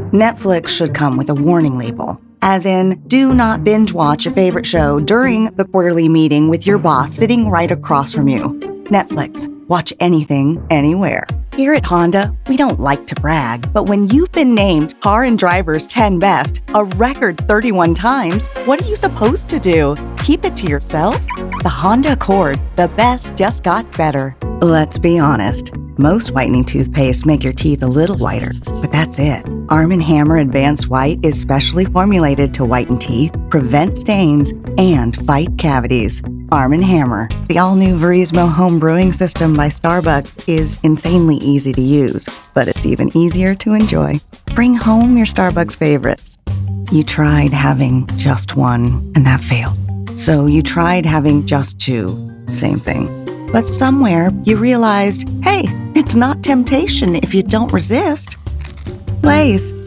Netflix should come with a warning label, as in, do not binge watch a favorite show during the quarterly meeting with your boss sitting right across from you. Netflix, watch anything, anywhere. Here at Honda, we don't like to brag, but when you've been named Car and Driver's 10 Best a record 31 times, what are you supposed to do? Keep it to yourself? The Honda Accord, the best just got better. Let's be honest. Most whitening toothpaste make your teeth a little whiter, but that's it. Arm & Hammer Advanced White is specially formulated to whiten teeth, prevent stains, and fight cavities. Arm & Hammer, the all-new Verismo home brewing system by Starbucks, is insanely easy to use, but it's even easier to enjoy. Bring home your Starbucks favorites. You tried having just one, and that failed. So you tried having just two. Same thing. But somewhere you realized, hey, it's not temptation if you don't resist. Lay's,